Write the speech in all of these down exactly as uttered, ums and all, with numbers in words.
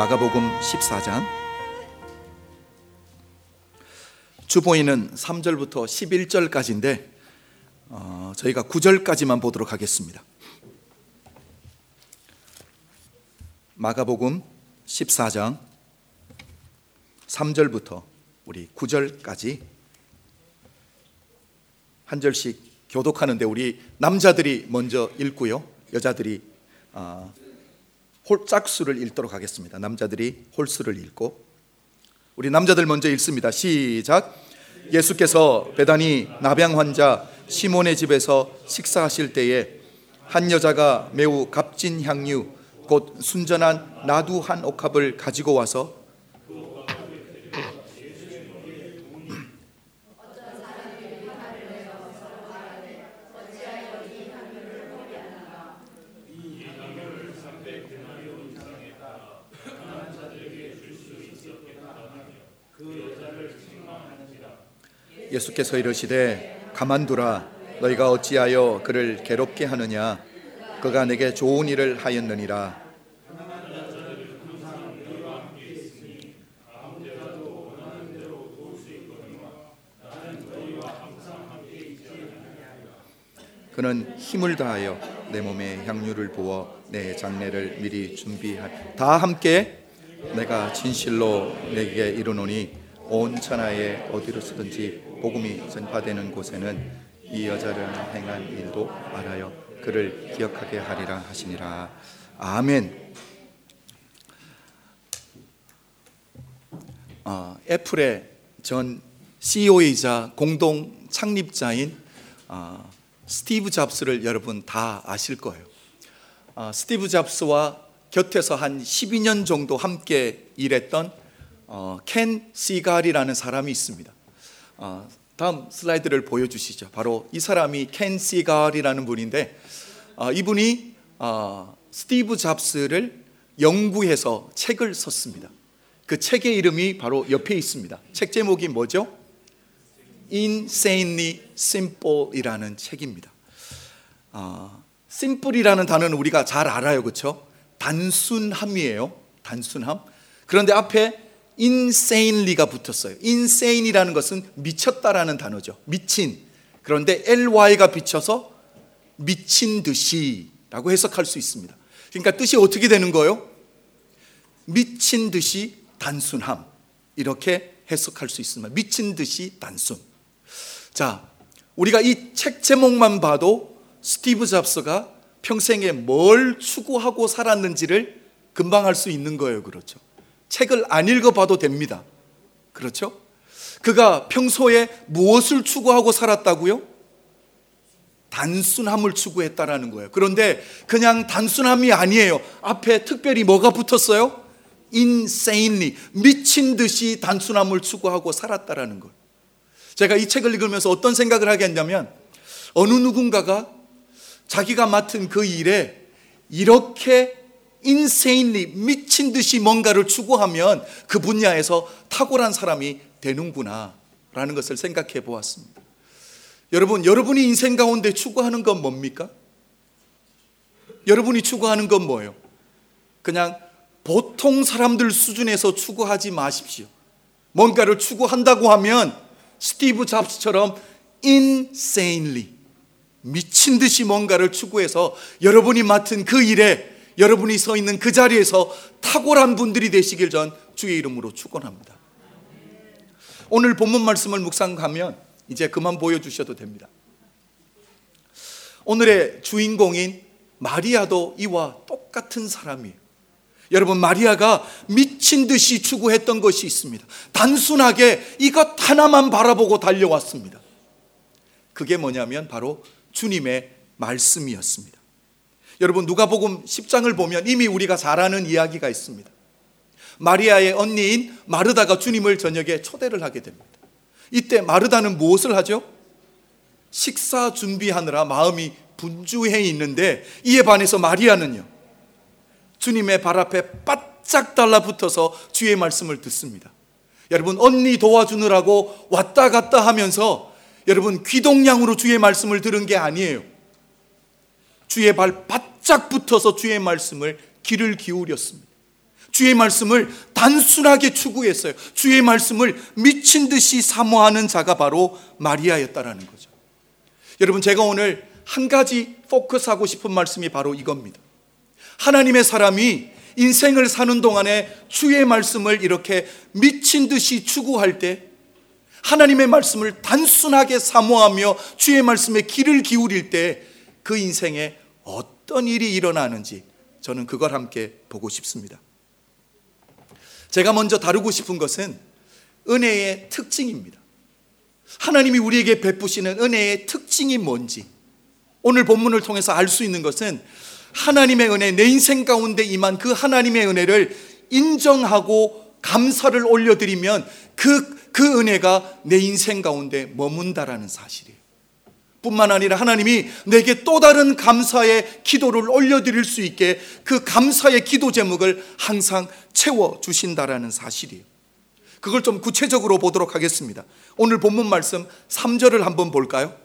마가복음 십사 장 주보이는 삼 절부터 십일 절까지인데 어, 저희가 구 절까지만 보도록 하겠습니다. 마가복음 십사 장 삼 절부터 우리 구 절까지 한 절씩 교독하는데 우리 남자들이 먼저 읽고요, 여자들이 어, 홀짝수를 읽도록 하겠습니다. 남자들이 홀수를 읽고 우리 남자들 먼저 읽습니다. 시작. 예수께서 베다니 나병 환자 시몬의 집에서 식사하실 때에 한 여자가 매우 값진 향유 곧 순전한 나두 한 옥합을 가지고 와서 예수께서 이르시되 가만두라, 너희가 어찌하여 그를 괴롭게 하느냐, 그가 내게 좋은 일을 하였느니라. 그는 힘을 다하여 내 몸에 향유를 부어 내 장례를 미리 준비하여 다 함께 내가 진실로 내게 이르노니 온 천하에 어디로 쓰든지 복음이 전파되는 곳에는 이 여자를 행한 일도 말하여 그를 기억하게 하리라 하시니라. 아멘. 어, 애플의 전 씨이오이자 공동 창립자인 어, 스티브 잡스를 여러분 다 아실 거예요. 어, 스티브 잡스와 곁에서 한 십이 년 정도 함께 일했던 어, 켄 시갈이라는 사람이 있습니다. 어, 다음 슬라이드를 보여주시죠. 바로 이 사람이 켄 시갈이라는 분인데 어, 이분이 어, 스티브 잡스를 연구해서 책을 썼습니다. 그 책의 이름이 바로 옆에 있습니다. 책 제목이 뭐죠? Insanely Simple이라는 책입니다. 어, Simple이라는 단어는 우리가 잘 알아요, 그렇죠? 단순함이에요. 단순함. 그런데 앞에 insanely가 붙었어요. insane이라는 것은 미쳤다라는 단어죠. 미친. 그런데 ly가 비쳐서 미친 듯이 라고 해석할 수 있습니다. 그러니까 뜻이 어떻게 되는 거예요? 미친 듯이 단순함, 이렇게 해석할 수 있습니다. 미친 듯이 단순. 자, 우리가 이 책 제목만 봐도 스티브 잡스가 평생에 뭘 추구하고 살았는지를 금방 알 수 있는 거예요. 그렇죠? 책을 안 읽어봐도 됩니다. 그렇죠? 그가 평소에 무엇을 추구하고 살았다고요? 단순함을 추구했다라는 거예요. 그런데 그냥 단순함이 아니에요. 앞에 특별히 뭐가 붙었어요? Insanely, 미친 듯이 단순함을 추구하고 살았다라는 거예요. 제가 이 책을 읽으면서 어떤 생각을 하게 했냐면, 어느 누군가가 자기가 맡은 그 일에 이렇게 insanely, 미친 듯이 뭔가를 추구하면 그 분야에서 탁월한 사람이 되는구나 라는 것을 생각해 보았습니다. 여러분, 여러분이 인생 가운데 추구하는 건 뭡니까? 여러분이 추구하는 건 뭐예요? 그냥 보통 사람들 수준에서 추구하지 마십시오. 뭔가를 추구한다고 하면 스티브 잡스처럼 insanely, 미친 듯이 뭔가를 추구해서 여러분이 맡은 그 일에, 여러분이 서 있는 그 자리에서 탁월한 분들이 되시길 전 주의 이름으로 축원합니다. 오늘 본문 말씀을 묵상하면 이제 그만 보여주셔도 됩니다. 오늘의 주인공인 마리아도 이와 똑같은 사람이에요. 여러분, 마리아가 미친 듯이 추구했던 것이 있습니다. 단순하게 이것 하나만 바라보고 달려왔습니다. 그게 뭐냐면 바로 주님의 말씀이었습니다. 여러분, 누가복음 십 장을 보면 이미 우리가 잘 아는 이야기가 있습니다. 마리아의 언니인 마르다가 주님을 저녁에 초대를 하게 됩니다. 이때 마르다는 무엇을 하죠? 식사 준비하느라 마음이 분주해 있는데, 이에 반해서 마리아는요, 주님의 발 앞에 바짝 달라붙어서 주의 말씀을 듣습니다. 여러분, 언니 도와주느라고 왔다 갔다 하면서 여러분 귀동냥으로 주의 말씀을 들은 게 아니에요. 주의 발 바짝 붙어서 주의 말씀을 귀를 기울였습니다. 주의 말씀을 단순하게 추구했어요. 주의 말씀을 미친 듯이 사모하는 자가 바로 마리아였다라는 거죠. 여러분, 제가 오늘 한 가지 포커스하고 싶은 말씀이 바로 이겁니다. 하나님의 사람이 인생을 사는 동안에 주의 말씀을 이렇게 미친 듯이 추구할 때, 하나님의 말씀을 단순하게 사모하며 주의 말씀에 귀를 기울일 때 그 인생에 어떤 일이 일어나는지 저는 그걸 함께 보고 싶습니다. 제가 먼저 다루고 싶은 것은 은혜의 특징입니다. 하나님이 우리에게 베푸시는 은혜의 특징이 뭔지, 오늘 본문을 통해서 알 수 있는 것은 하나님의 은혜, 내 인생 가운데 임한 그 하나님의 은혜를 인정하고 감사를 올려드리면 그, 그 은혜가 내 인생 가운데 머문다라는 사실이에요. 뿐만 아니라 하나님이 내게 또 다른 감사의 기도를 올려드릴 수 있게 그 감사의 기도 제목을 항상 채워주신다라는 사실이에요. 그걸 좀 구체적으로 보도록 하겠습니다. 오늘 본문 말씀 삼 절을 한번 볼까요?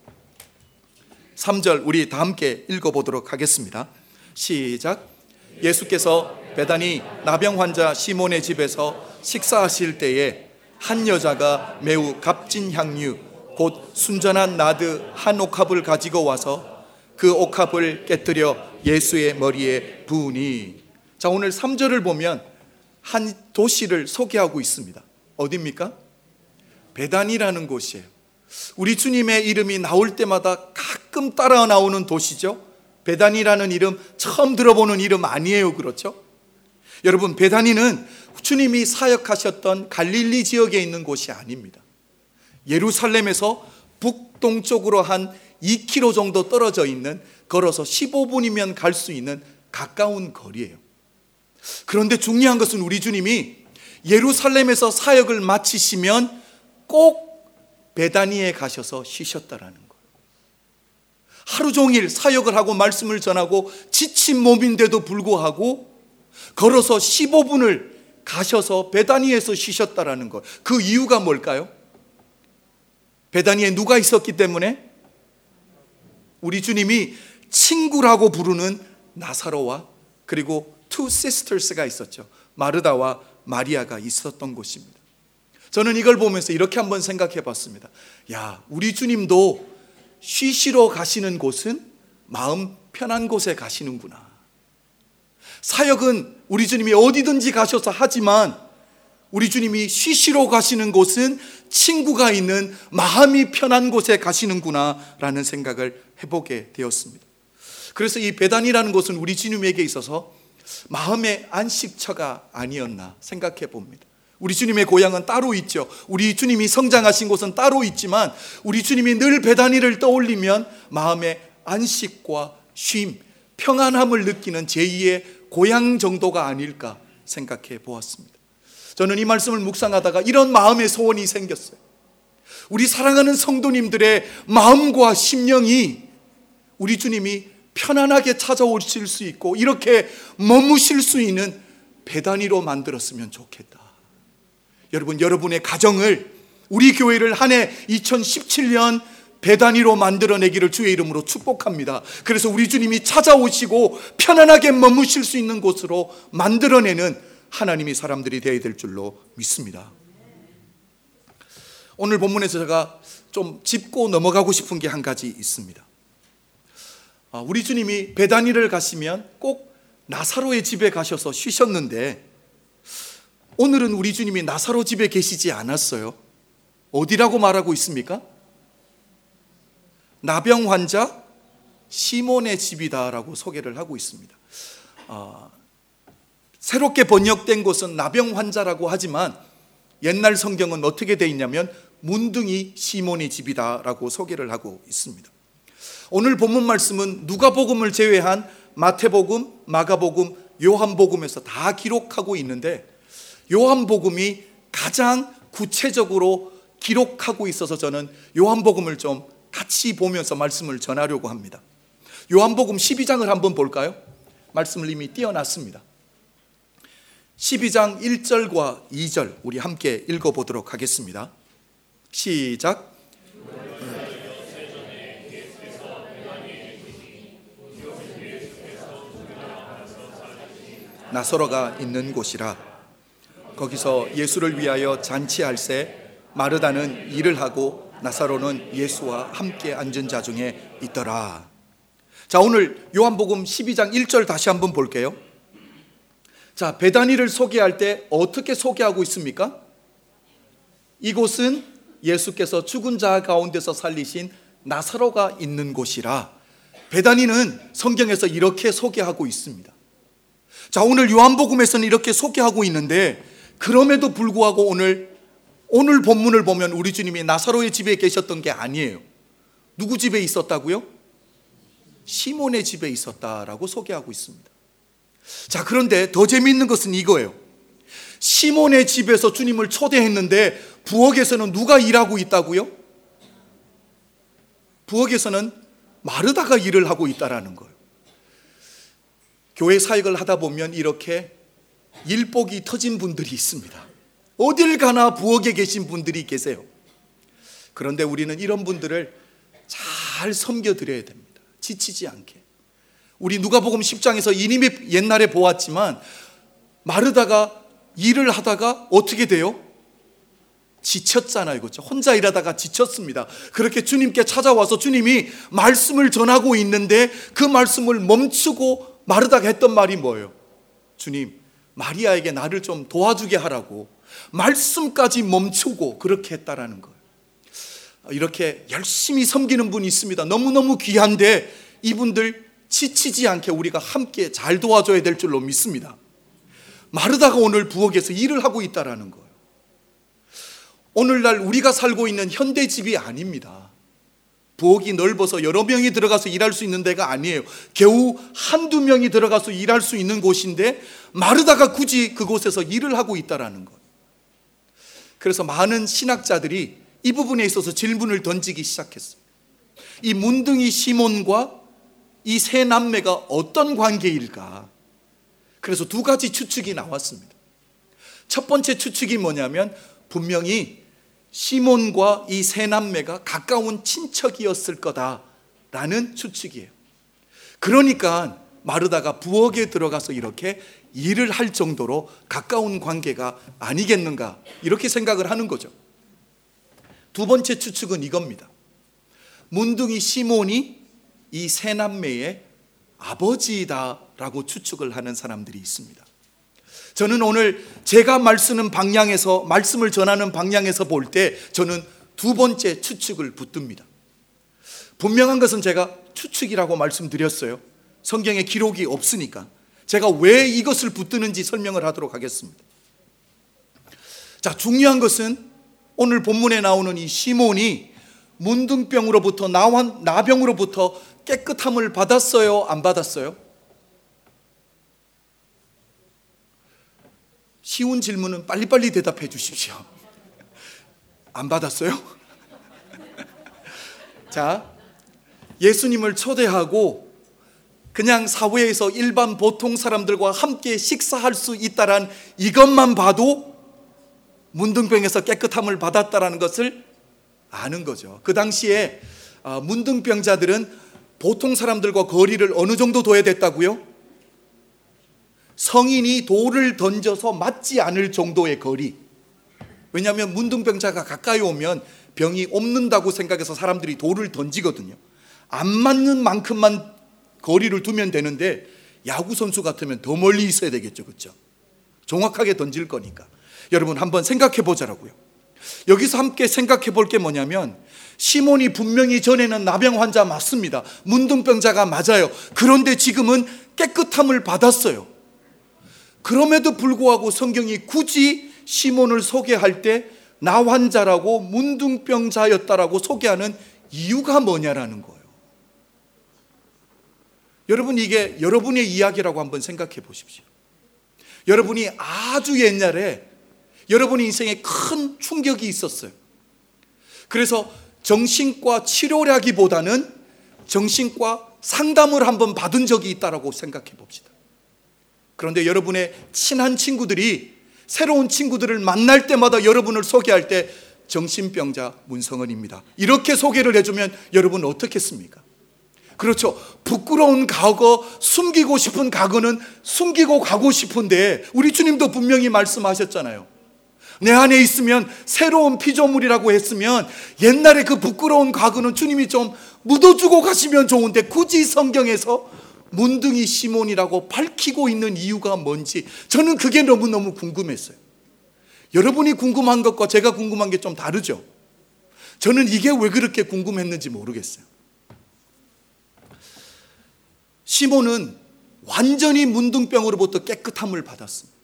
삼 절 우리 다 함께 읽어보도록 하겠습니다. 시작. 예수께서 베다니 나병 환자 시몬의 집에서 식사하실 때에 한 여자가 매우 값진 향유 곧 순전한 나드 한 옥합을 가지고 와서 그 옥합을 깨뜨려 예수의 머리에 부으니. 자, 오늘 삼 절을 보면 한 도시를 소개하고 있습니다. 어디입니까? 베단이라는 곳이에요. 우리 주님의 이름이 나올 때마다 가끔 따라 나오는 도시죠. 베단이라는 이름 처음 들어보는 이름 아니에요, 그렇죠? 여러분, 베다니는 주님이 사역하셨던 갈릴리 지역에 있는 곳이 아닙니다. 예루살렘에서 북동쪽으로 한 이 킬로미터 정도 떨어져 있는, 걸어서 십오 분이면 갈 수 있는 가까운 거리예요. 그런데 중요한 것은 우리 주님이 예루살렘에서 사역을 마치시면 꼭 베다니에 가셔서 쉬셨다라는 거예요. 하루 종일 사역을 하고 말씀을 전하고 지친 몸인데도 불구하고 걸어서 십오 분을 가셔서 베다니에서 쉬셨다라는 거예요. 그 이유가 뭘까요? 베다니에 누가 있었기 때문에? 우리 주님이 친구라고 부르는 나사로와 그리고 two sisters가 있었죠. 마르다와 마리아가 있었던 곳입니다. 저는 이걸 보면서 이렇게 한번 생각해 봤습니다. 야, 우리 주님도 쉬시러 가시는 곳은 마음 편한 곳에 가시는구나. 사역은 우리 주님이 어디든지 가셔서 하지만 우리 주님이 쉬시러 가시는 곳은 친구가 있는 마음이 편한 곳에 가시는구나 라는 생각을 해보게 되었습니다. 그래서 이 베단이라는 곳은 우리 주님에게 있어서 마음의 안식처가 아니었나 생각해 봅니다. 우리 주님의 고향은 따로 있죠. 우리 주님이 성장하신 곳은 따로 있지만 우리 주님이 늘 베다니를 떠올리면 마음의 안식과 쉼, 평안함을 느끼는 제이의 고향 정도가 아닐까 생각해 보았습니다. 저는 이 말씀을 묵상하다가 이런 마음의 소원이 생겼어요. 우리 사랑하는 성도님들의 마음과 심령이 우리 주님이 편안하게 찾아오실 수 있고 이렇게 머무실 수 있는 베다니로 만들었으면 좋겠다. 여러분, 여러분의 가정을, 우리 교회를 한 해 이천십칠 년 베다니로 만들어내기를 주의 이름으로 축복합니다. 그래서 우리 주님이 찾아오시고 편안하게 머무실 수 있는 곳으로 만들어내는 하나님이 사람들이 되어야 될 줄로 믿습니다. 오늘 본문에서 제가 좀 짚고 넘어가고 싶은 게 한 가지 있습니다. 우리 주님이 베다니를 가시면 꼭 나사로의 집에 가셔서 쉬셨는데 오늘은 우리 주님이 나사로 집에 계시지 않았어요. 어디라고 말하고 있습니까? 나병 환자 시몬의 집이다라고 소개를 하고 있습니다. 아, 새롭게 번역된 곳은 나병 환자라고 하지만 옛날 성경은 어떻게 되어 있냐면 문둥이 시몬의 집이다라고 소개를 하고 있습니다. 오늘 본문 말씀은 누가복음을 제외한 마태복음, 마가복음, 요한복음에서 다 기록하고 있는데 요한복음이 가장 구체적으로 기록하고 있어서 저는 요한복음을 좀 같이 보면서 말씀을 전하려고 합니다. 요한복음 십이 장을 한번 볼까요? 말씀을 이미 띄워놨습니다. 십이 장 일 절과 이 절 우리 함께 읽어보도록 하겠습니다. 시작. 나사로가 있는 곳이라. 거기서 예수를 위하여 잔치할새 마르다는 일을 하고 나사로는 예수와 함께 앉은 자 중에 있더라. 자, 오늘 요한복음 십이 장 일 절 다시 한번 볼게요. 자, 베다니를 소개할 때 어떻게 소개하고 있습니까? 이곳은 예수께서 죽은 자 가운데서 살리신 나사로가 있는 곳이라. 베다니는 성경에서 이렇게 소개하고 있습니다. 자, 오늘 요한복음에서는 이렇게 소개하고 있는데, 그럼에도 불구하고 오늘 오늘 본문을 보면 우리 주님이 나사로의 집에 계셨던 게 아니에요. 누구 집에 있었다고요? 시몬의 집에 있었다라고 소개하고 있습니다. 자, 그런데 더 재미있는 것은 이거예요. 시몬의 집에서 주님을 초대했는데 부엌에서는 누가 일하고 있다고요? 부엌에서는 마르다가 일을 하고 있다라는 거예요. 교회 사역을 하다 보면 이렇게 일복이 터진 분들이 있습니다. 어딜 가나 부엌에 계신 분들이 계세요. 그런데 우리는 이런 분들을 잘 섬겨드려야 됩니다. 지치지 않게. 우리 누가복음 십 장에서 이미 옛날에 보았지만 마르다가 일을 하다가 어떻게 돼요? 지쳤잖아요. 그렇죠? 혼자 일하다가 지쳤습니다. 그렇게 주님께 찾아와서 주님이 말씀을 전하고 있는데 그 말씀을 멈추고 마르다가 했던 말이 뭐예요? 주님, 마리아에게 나를 좀 도와주게 하라고 말씀까지 멈추고 그렇게 했다라는 거예요. 이렇게 열심히 섬기는 분이 있습니다. 너무너무 귀한데 이분들 지치지 않게 우리가 함께 잘 도와줘야 될 줄로 믿습니다. 마르다가 오늘 부엌에서 일을 하고 있다라는 거예요. 오늘날 우리가 살고 있는 현대집이 아닙니다. 부엌이 넓어서 여러 명이 들어가서 일할 수 있는 데가 아니에요. 겨우 한두 명이 들어가서 일할 수 있는 곳인데 마르다가 굳이 그곳에서 일을 하고 있다라는 거예요. 그래서 많은 신학자들이 이 부분에 있어서 질문을 던지기 시작했어요. 이 문둥이 시몬과 이 세 남매가 어떤 관계일까? 그래서 두 가지 추측이 나왔습니다. 첫 번째 추측이 뭐냐면 분명히 시몬과 이 세 남매가 가까운 친척이었을 거다라는 추측이에요. 그러니까 마르다가 부엌에 들어가서 이렇게 일을 할 정도로 가까운 관계가 아니겠는가, 이렇게 생각을 하는 거죠. 두 번째 추측은 이겁니다. 문둥이 시몬이 이 세 남매의 아버지다라고 추측을 하는 사람들이 있습니다. 저는 오늘 제가 말쓰는 방향에서, 말씀을 전하는 방향에서 볼 때 저는 두 번째 추측을 붙듭니다. 분명한 것은 제가 추측이라고 말씀드렸어요. 성경에 기록이 없으니까 제가 왜 이것을 붙드는지 설명을 하도록 하겠습니다. 자, 중요한 것은 오늘 본문에 나오는 이 시몬이 문둥병으로부터, 나병으로부터 깨끗함을 받았어요? 안 받았어요? 쉬운 질문은 빨리빨리 대답해 주십시오. 안 받았어요? 자, 예수님을 초대하고 그냥 사회에서 일반 보통 사람들과 함께 식사할 수 있다란 이것만 봐도 문둥병에서 깨끗함을 받았다라는 것을 아는 거죠. 그 당시에 문둥병자들은 보통 사람들과 거리를 어느 정도 둬야 됐다고요? 성인이 돌을 던져서 맞지 않을 정도의 거리. 왜냐하면 문둥병자가 가까이 오면 병이 옮는다고 생각해서 사람들이 돌을 던지거든요. 안 맞는 만큼만 거리를 두면 되는데 야구선수 같으면 더 멀리 있어야 되겠죠. 그렇죠? 정확하게 던질 거니까. 여러분 한번 생각해 보자라고요. 여기서 함께 생각해 볼 게 뭐냐면 시몬이 분명히 전에는 나병 환자 맞습니다. 문둥병자가 맞아요. 그런데 지금은 깨끗함을 받았어요. 그럼에도 불구하고 성경이 굳이 시몬을 소개할 때 나 환자라고 문둥병자였다라고 소개하는 이유가 뭐냐라는 거예요. 여러분, 이게 여러분의 이야기라고 한번 생각해 보십시오. 여러분이 아주 옛날에 여러분의 인생에 큰 충격이 있었어요. 그래서 정신과 치료라기보다는 정신과 상담을 한번 받은 적이 있다라고 생각해 봅시다. 그런데 여러분의 친한 친구들이 새로운 친구들을 만날 때마다 여러분을 소개할 때 정신병자 문성은입니다, 이렇게 소개를 해주면 여러분 어떻겠습니까? 그렇죠. 부끄러운 과거, 숨기고 싶은 과거는 숨기고 가고 싶은데 우리 주님도 분명히 말씀하셨잖아요. 내 안에 있으면 새로운 피조물이라고 했으면 옛날에 그 부끄러운 과거는 주님이 좀 묻어주고 가시면 좋은데 굳이 성경에서 문둥이 시몬이라고 밝히고 있는 이유가 뭔지 저는 그게 너무너무 궁금했어요. 여러분이 궁금한 것과 제가 궁금한 게 좀 다르죠. 저는 이게 왜 그렇게 궁금했는지 모르겠어요. 시몬은 완전히 문둥병으로부터 깨끗함을 받았습니다.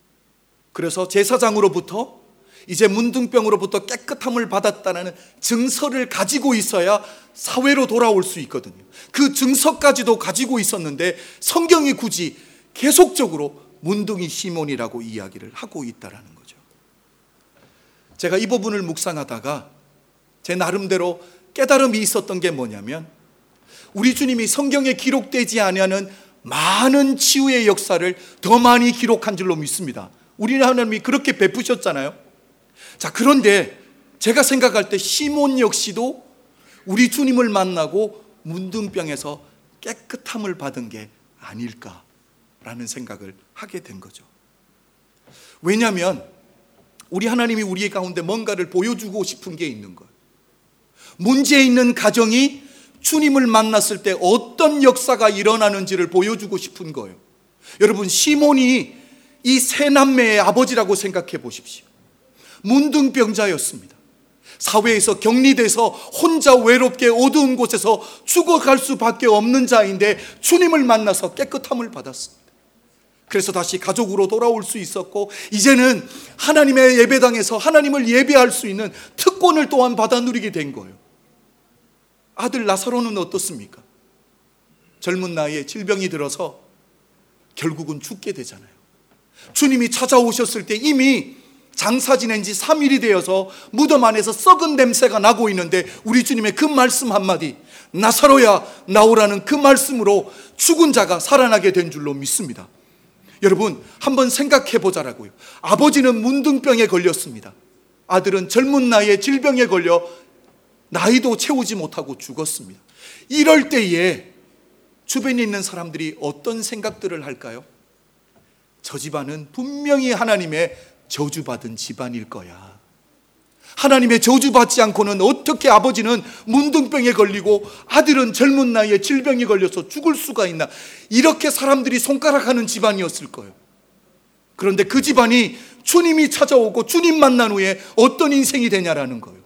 그래서 제사장으로부터 이제 문둥병으로부터 깨끗함을 받았다는 증서를 가지고 있어야 사회로 돌아올 수 있거든요. 그 증서까지도 가지고 있었는데 성경이 굳이 계속적으로 문둥이 시몬이라고 이야기를 하고 있다는 거죠. 제가 이 부분을 묵상하다가 제 나름대로 깨달음이 있었던 게 뭐냐면, 우리 주님이 성경에 기록되지 않은 많은 치유의 역사를 더 많이 기록한 줄로 믿습니다. 우리 하나님이 그렇게 베푸셨잖아요. 자, 그런데 제가 생각할 때 시몬 역시도 우리 주님을 만나고 문둥병에서 깨끗함을 받은 게 아닐까라는 생각을 하게 된 거죠. 왜냐하면 우리 하나님이 우리 가운데 뭔가를 보여주고 싶은 게 있는 거예요. 문제 있는 가정이 주님을 만났을 때 어떤 역사가 일어나는지를 보여주고 싶은 거예요. 여러분, 시몬이 이 세 남매의 아버지라고 생각해 보십시오. 문둥병자였습니다. 사회에서 격리돼서 혼자 외롭게 어두운 곳에서 죽어갈 수밖에 없는 자인데 주님을 만나서 깨끗함을 받았습니다. 그래서 다시 가족으로 돌아올 수 있었고, 이제는 하나님의 예배당에서 하나님을 예배할 수 있는 특권을 또한 받아 누리게 된 거예요. 아들 나사로는 어떻습니까? 젊은 나이에 질병이 들어서 결국은 죽게 되잖아요. 주님이 찾아오셨을 때 이미 장사 지낸 지 삼 일이 되어서 무덤 안에서 썩은 냄새가 나고 있는데 우리 주님의 그 말씀 한마디, 나사로야 나오라는 그 말씀으로 죽은 자가 살아나게 된 줄로 믿습니다. 여러분, 한번 생각해 보자라고요. 아버지는 문둥병에 걸렸습니다. 아들은 젊은 나이에 질병에 걸려 나이도 채우지 못하고 죽었습니다. 이럴 때에 주변에 있는 사람들이 어떤 생각들을 할까요? 저 집안은 분명히 하나님의 저주받은 집안일 거야. 하나님의 저주받지 않고는 어떻게 아버지는 문둥병에 걸리고 아들은 젊은 나이에 질병에 걸려서 죽을 수가 있나. 이렇게 사람들이 손가락하는 집안이었을 거예요. 그런데 그 집안이 주님이 찾아오고 주님 만난 후에 어떤 인생이 되냐라는 거예요.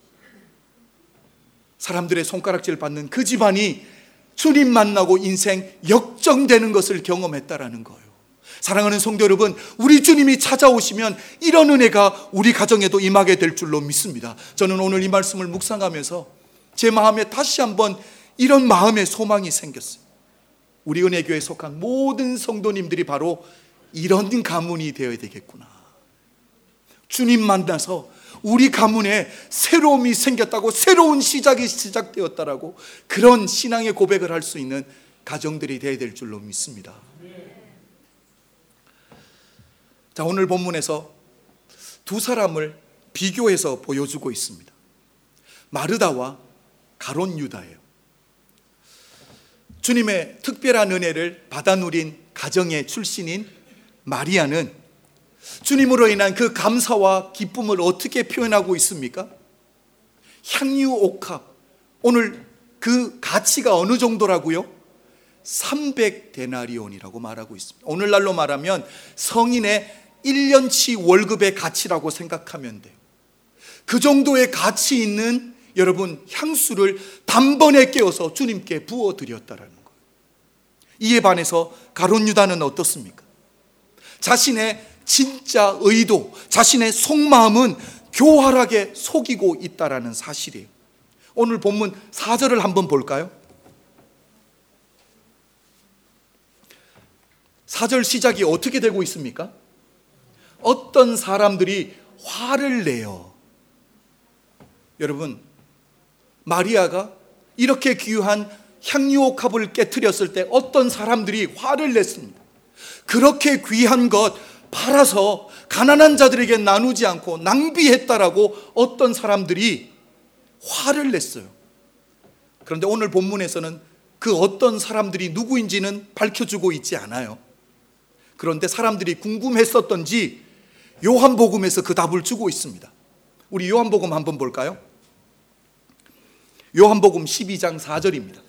사람들의 손가락질 받는 그 집안이 주님 만나고 인생 역정되는 것을 경험했다라는 거예요. 사랑하는 성도 여러분, 우리 주님이 찾아오시면 이런 은혜가 우리 가정에도 임하게 될 줄로 믿습니다. 저는 오늘 이 말씀을 묵상하면서 제 마음에 다시 한번 이런 마음의 소망이 생겼어요. 우리 은혜교회에 속한 모든 성도님들이 바로 이런 가문이 되어야 되겠구나. 주님 만나서 우리 가문에 새로움이 생겼다고, 새로운 시작이 시작되었다라고, 그런 신앙의 고백을 할 수 있는 가정들이 되어야 될 줄로 믿습니다. 자, 오늘 본문에서 두 사람을 비교해서 보여주고 있습니다. 마르다와 가룟 유다예요. 주님의 특별한 은혜를 받아 누린 가정의 출신인 마리아는 주님으로 인한 그 감사와 기쁨을 어떻게 표현하고 있습니까? 향유 옥합. 오늘 그 가치가 어느 정도라고요? 삼백 데나리온이라고 말하고 있습니다. 오늘날로 말하면 성인의 일 년치 월급의 가치라고 생각하면 돼요. 그 정도의 가치 있는 여러분 향수를 단번에 깨어서 주님께 부어드렸다라는 거예요. 이에 반해서 가룟 유다는 어떻습니까? 자신의 진짜 의도, 자신의 속마음은 교활하게 속이고 있다라는 사실이에요. 오늘 본문 사 절을 한번 볼까요? 사 절 시작이 어떻게 되고 있습니까? 어떤 사람들이 화를 내요. 여러분, 마리아가 이렇게 귀한 향유옥합을 깨트렸을 때 어떤 사람들이 화를 냈습니다. 그렇게 귀한 것 팔아서 가난한 자들에게 나누지 않고 낭비했다라고 어떤 사람들이 화를 냈어요. 그런데 오늘 본문에서는 그 어떤 사람들이 누구인지는 밝혀주고 있지 않아요. 그런데 사람들이 궁금했었던지 요한복음에서 그 답을 주고 있습니다. 우리 요한복음 한번 볼까요? 요한복음 십이 장 사 절입니다.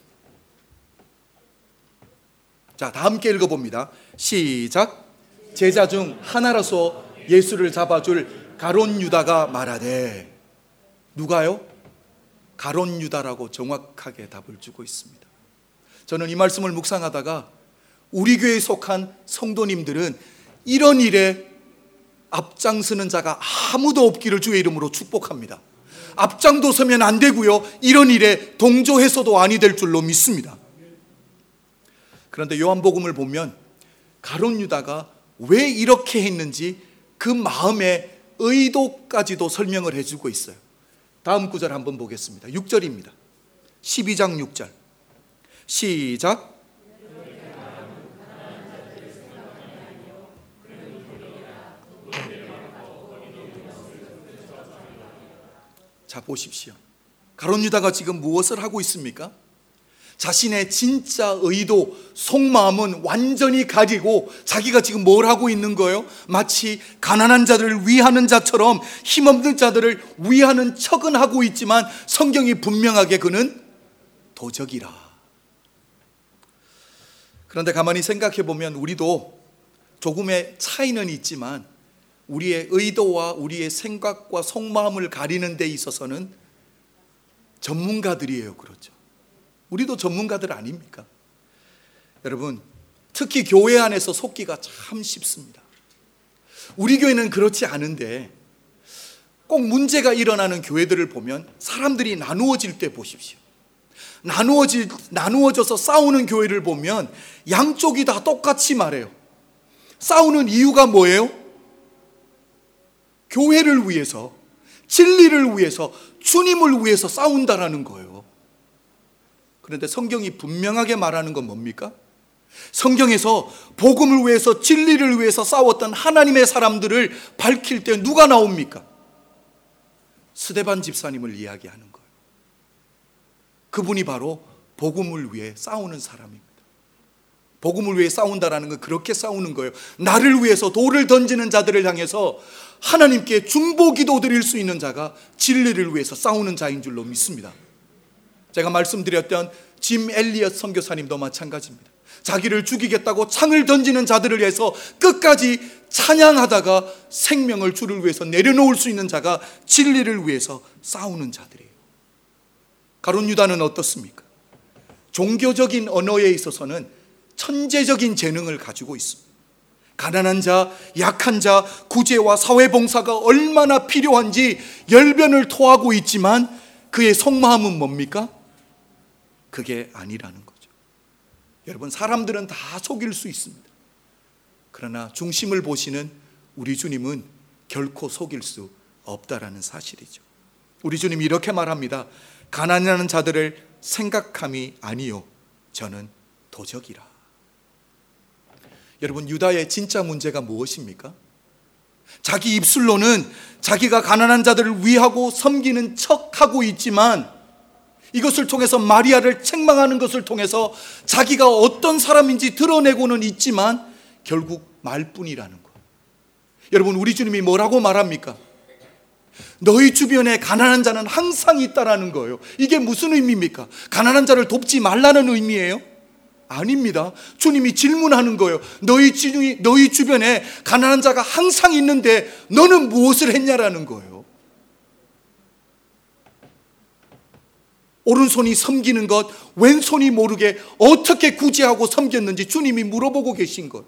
자, 다 함께 읽어봅니다. 시작. 제자 중 하나라서 예수를 잡아줄 가룟 유다가 말하되. 누가요? 가룟 유다라고 정확하게 답을 주고 있습니다. 저는 이 말씀을 묵상하다가 우리 교회에 속한 성도님들은 이런 일에 앞장서는 자가 아무도 없기를 주의 이름으로 축복합니다. 앞장도 서면 안 되고요, 이런 일에 동조해서도 아니 될 줄로 믿습니다. 그런데 요한복음을 보면 가룟 유다가 왜 이렇게 했는지 그 마음의 의도까지도 설명을 해주고 있어요. 다음 구절 한번 보겠습니다. 육 절입니다. 십이 장 육 절. 시작. 자, 보십시오. 가룟 유다가 지금 무엇을 하고 있습니까? 자신의 진짜 의도, 속마음은 완전히 가리고 자기가 지금 뭘 하고 있는 거예요? 마치 가난한 자들을 위하는 자처럼 힘없는 자들을 위하는 척은 하고 있지만 성경이 분명하게 그는 도적이라. 그런데 가만히 생각해 보면 우리도 조금의 차이는 있지만 우리의 의도와 우리의 생각과 속마음을 가리는 데 있어서는 전문가들이에요. 그렇죠? 우리도 전문가들 아닙니까? 여러분, 특히 교회 안에서 속기가 참 쉽습니다. 우리 교회는 그렇지 않은데 꼭 문제가 일어나는 교회들을 보면 사람들이 나누어질 때 보십시오. 나누어지, 나누어져서 싸우는 교회를 보면 양쪽이 다 똑같이 말해요. 싸우는 이유가 뭐예요? 교회를 위해서, 진리를 위해서, 주님을 위해서 싸운다라는 거예요. 그런데 성경이 분명하게 말하는 건 뭡니까? 성경에서 복음을 위해서, 진리를 위해서 싸웠던 하나님의 사람들을 밝힐 때 누가 나옵니까? 스데반 집사님을 이야기하는 거예요. 그분이 바로 복음을 위해 싸우는 사람입니다. 복음을 위해 싸운다라는 건 그렇게 싸우는 거예요. 나를 위해서 돌을 던지는 자들을 향해서 하나님께 중보기도 드릴 수 있는 자가 진리를 위해서 싸우는 자인 줄로 믿습니다. 제가 말씀드렸던 짐 엘리엇 선교사님도 마찬가지입니다. 자기를 죽이겠다고 창을 던지는 자들을 위해서 끝까지 찬양하다가 생명을 주를 위해서 내려놓을 수 있는 자가 진리를 위해서 싸우는 자들이에요. 가룟 유다는 어떻습니까? 종교적인 언어에 있어서는 천재적인 재능을 가지고 있습니다. 가난한 자, 약한 자, 구제와 사회봉사가 얼마나 필요한지 열변을 토하고 있지만 그의 속마음은 뭡니까? 그게 아니라는 거죠. 여러분, 사람들은 다 속일 수 있습니다. 그러나 중심을 보시는 우리 주님은 결코 속일 수 없다라는 사실이죠. 우리 주님이 이렇게 말합니다. 가난한 자들을 생각함이 아니요 저는 도적이라. 여러분, 유다의 진짜 문제가 무엇입니까? 자기 입술로는 자기가 가난한 자들을 위하고 섬기는 척하고 있지만 이것을 통해서 마리아를 책망하는 것을 통해서 자기가 어떤 사람인지 드러내고는 있지만 결국 말뿐이라는 거예요. 여러분, 우리 주님이 뭐라고 말합니까? 너희 주변에 가난한 자는 항상 있다라는 거예요. 이게 무슨 의미입니까? 가난한 자를 돕지 말라는 의미예요? 아닙니다. 주님이 질문하는 거예요. 너희, 주, 너희 주변에 가난한 자가 항상 있는데 너는 무엇을 했냐라는 거예요. 오른손이 섬기는 것, 왼손이 모르게 어떻게 구제하고 섬겼는지 주님이 물어보고 계신 것.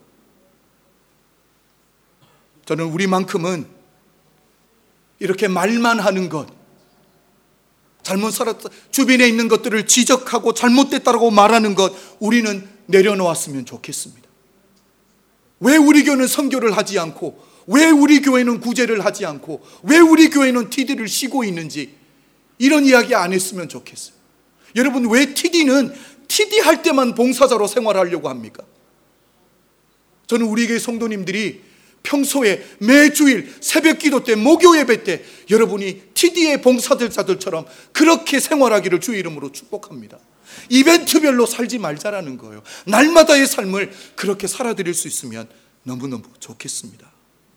저는 우리만큼은 이렇게 말만 하는 것, 잘못 살았다, 주변에 있는 것들을 지적하고 잘못됐다고 말하는 것, 우리는 내려놓았으면 좋겠습니다. 왜 우리 교회는 선교를 하지 않고, 왜 우리 교회는 구제를 하지 않고, 왜 우리 교회는 티디를 쉬고 있는지 이런 이야기 안 했으면 좋겠어요. 여러분, 왜 티디는 티디 할 때만 봉사자로 생활하려고 합니까? 저는 우리 교회 성도님들이 평소에 매주일 새벽 기도 때, 목요 예배 때 여러분이 티디의 봉사자들처럼 그렇게 생활하기를 주의 이름으로 축복합니다. 이벤트별로 살지 말자라는 거예요. 날마다의 삶을 그렇게 살아드릴 수 있으면 너무너무 좋겠습니다.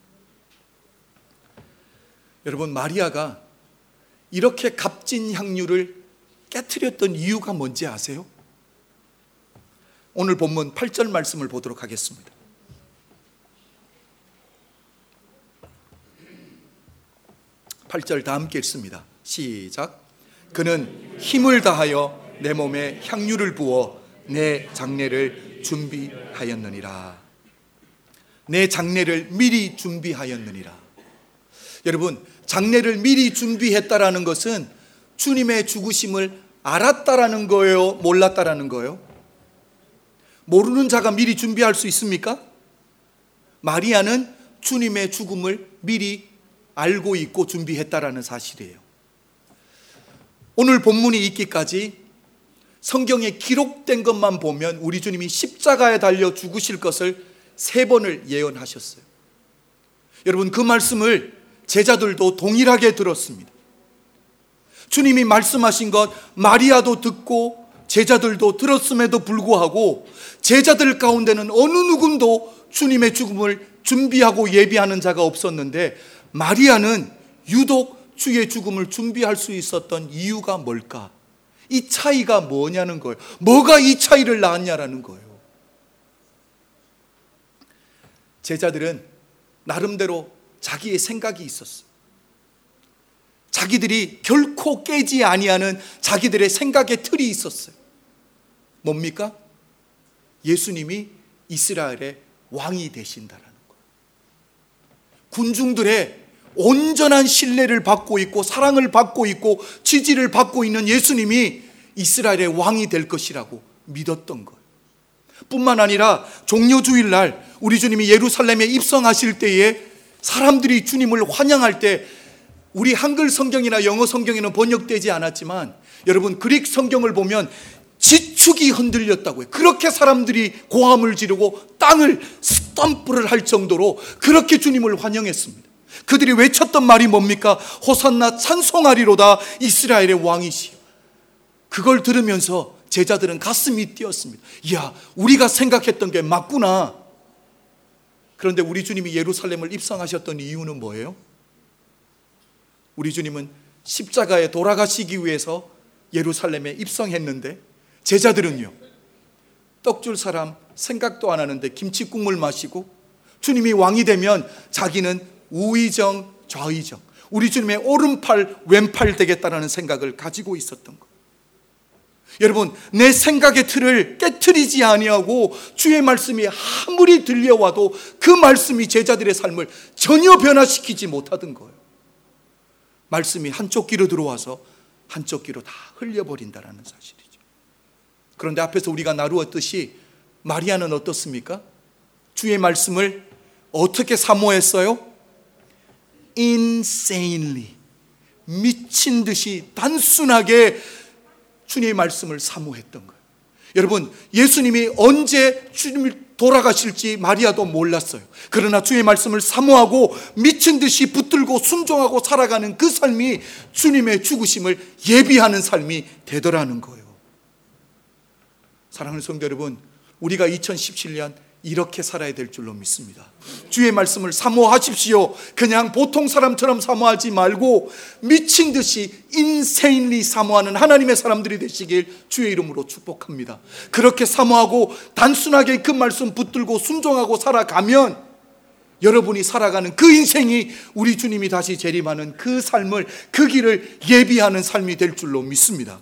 여러분, 마리아가 이렇게 값진 향유를 깨트렸던 이유가 뭔지 아세요? 오늘 본문 팔 절 말씀을 보도록 하겠습니다. 팔 절 다 함께 읽습니다. 시작. 그는 힘을 다하여 내 몸에 향유를 부어 내 장례를 준비하였느니라. 내 장례를 미리 준비하였느니라. 여러분, 장례를 미리 준비했다라는 것은 주님의 죽으심을 알았다라는 거예요? 몰랐다라는 거예요? 모르는 자가 미리 준비할 수 있습니까? 마리아는 주님의 죽음을 미리 알고 있고 준비했다라는 사실이에요. 오늘 본문이 있기까지 성경에 기록된 것만 보면 우리 주님이 십자가에 달려 죽으실 것을 세 번을 예언하셨어요. 여러분, 그 말씀을 제자들도 동일하게 들었습니다. 주님이 말씀하신 것 마리아도 듣고 제자들도 들었음에도 불구하고 제자들 가운데는 어느 누군도 주님의 죽음을 준비하고 예비하는 자가 없었는데 마리아는 유독 주의 죽음을 준비할 수 있었던 이유가 뭘까? 이 차이가 뭐냐는 거예요. 뭐가 이 차이를 낳았냐라는 거예요. 제자들은 나름대로 자기의 생각이 있었어요. 자기들이 결코 깨지 아니하는 자기들의 생각의 틀이 있었어요. 뭡니까? 예수님이 이스라엘의 왕이 되신다라는 거예요. 군중들의 온전한 신뢰를 받고 있고 사랑을 받고 있고 지지를 받고 있는 예수님이 이스라엘의 왕이 될 것이라고 믿었던 거예요. 뿐만 아니라 종려주일날 우리 주님이 예루살렘에 입성하실 때에 사람들이 주님을 환영할 때 우리 한글 성경이나 영어 성경에는 번역되지 않았지만 여러분, 그릭 성경을 보면 지축이 흔들렸다고요. 그렇게 사람들이 고함을 지르고 땅을 스탬프를 할 정도로 그렇게 주님을 환영했습니다. 그들이 외쳤던 말이 뭡니까? 호산나 찬송하리로다 이스라엘의 왕이시여. 그걸 들으면서 제자들은 가슴이 뛰었습니다. 이야, 우리가 생각했던 게 맞구나. 그런데 우리 주님이 예루살렘을 입성하셨던 이유는 뭐예요? 우리 주님은 십자가에 돌아가시기 위해서 예루살렘에 입성했는데 제자들은요, 떡 줄 사람 생각도 안 하는데 김치국물 마시고 주님이 왕이 되면 자기는 우의정 좌의정, 우리 주님의 오른팔 왼팔 되겠다는 생각을 가지고 있었던 것. 여러분, 내 생각의 틀을 깨트리지 아니하고 주의 말씀이 아무리 들려와도 그 말씀이 제자들의 삶을 전혀 변화시키지 못하던 거예요. 말씀이 한쪽 귀로 들어와서 한쪽 귀로 다 흘려버린다는 사실이죠. 그런데 앞에서 우리가 나누었듯이 마리아는 어떻습니까? 주의 말씀을 어떻게 사모했어요? insanely, 미친 듯이 단순하게 주님의 말씀을 사모했던 거예요. 여러분, 예수님이 언제 주님을 돌아가실지 마리아도 몰랐어요. 그러나 주의 말씀을 사모하고 미친 듯이 붙들고 순종하고 살아가는 그 삶이 주님의 죽으심을 예비하는 삶이 되더라는 거예요. 사랑하는 성도 여러분, 우리가 이천십칠 년 이렇게 살아야 될 줄로 믿습니다. 주의 말씀을 사모하십시오. 그냥 보통 사람처럼 사모하지 말고 미친 듯이 인세인리 사모하는 하나님의 사람들이 되시길 주의 이름으로 축복합니다. 그렇게 사모하고 단순하게 그 말씀 붙들고 순종하고 살아가면 여러분이 살아가는 그 인생이 우리 주님이 다시 재림하는 그 삶을, 그 길을 예비하는 삶이 될 줄로 믿습니다.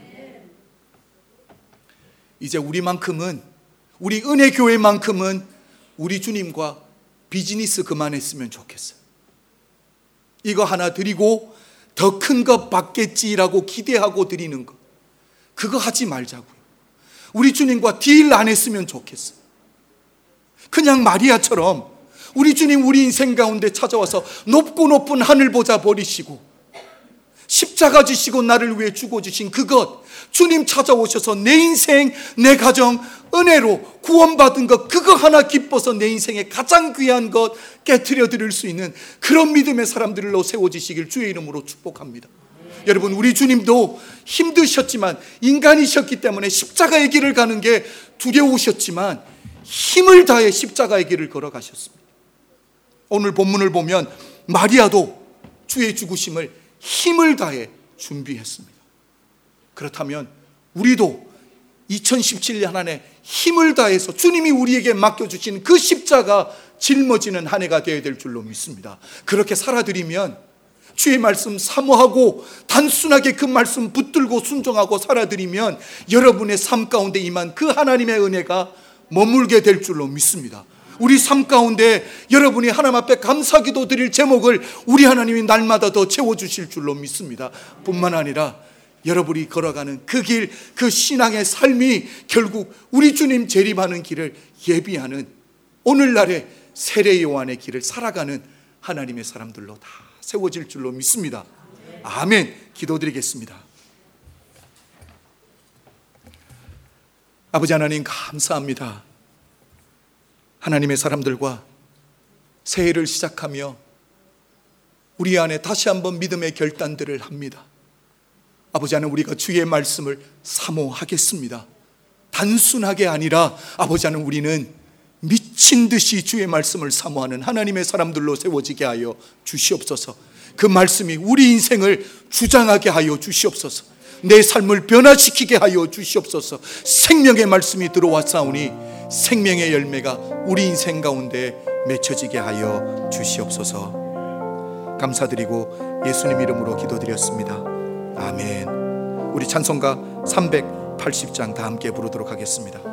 이제 우리만큼은, 우리 은혜교회만큼은 우리 주님과 비즈니스 그만했으면 좋겠어요. 이거 하나 드리고 더 큰 것 받겠지라고 기대하고 드리는 것, 그거 하지 말자고요. 우리 주님과 딜 안 했으면 좋겠어요. 그냥 마리아처럼 우리 주님 우리 인생 가운데 찾아와서 높고 높은 하늘 보자 버리시고 십자가 십자가 지시고 나를 위해 죽어주신 그것, 주님 찾아오셔서 내 인생, 내 가정 은혜로 구원받은 것, 그거 하나 기뻐서 내 인생의 가장 귀한 것 깨트려 드릴 수 있는 그런 믿음의 사람들로 세워지시길 주의 이름으로 축복합니다. 여러분, 우리 주님도 힘드셨지만, 인간이셨기 때문에 십자가의 길을 가는 게 두려우셨지만 힘을 다해 십자가의 길을 걸어가셨습니다. 오늘 본문을 보면 마리아도 주의 죽으심을 힘을 다해 준비했습니다. 그렇다면 우리도 이천십칠 년 한 해 힘을 다해서 주님이 우리에게 맡겨주신 그 십자가 짊어지는 한 해가 되어야 될 줄로 믿습니다. 그렇게 살아드리면, 주의 말씀 사모하고 단순하게 그 말씀 붙들고 순종하고 살아드리면 여러분의 삶 가운데 임한 그 하나님의 은혜가 머물게 될 줄로 믿습니다. 우리 삶 가운데 여러분이 하나님 앞에 감사기도 드릴 제목을 우리 하나님이 날마다 더 채워주실 줄로 믿습니다. 뿐만 아니라 여러분이 걸어가는 그 길, 그 신앙의 삶이 결국 우리 주님 재림하는 길을 예비하는 오늘날의 세례 요한의 길을 살아가는 하나님의 사람들로 다 세워질 줄로 믿습니다. 아멘. 기도드리겠습니다. 아버지 하나님, 감사합니다. 하나님의 사람들과 새해를 시작하며 우리 안에 다시 한번 믿음의 결단들을 합니다. 아버지 하나님, 우리가 주의 말씀을 사모하겠습니다. 단순하게 아니라 아버지 하나님, 우리는 미친 듯이 주의 말씀을 사모하는 하나님의 사람들로 세워지게 하여 주시옵소서. 그 말씀이 우리 인생을 주장하게 하여 주시옵소서. 내 삶을 변화시키게 하여 주시옵소서. 생명의 말씀이 들어왔사오니 생명의 열매가 우리 인생 가운데 맺혀지게 하여 주시옵소서. 감사드리고 예수님 이름으로 기도드렸습니다. 아멘. 우리 찬송가 삼백팔십 장 다 함께 부르도록 하겠습니다.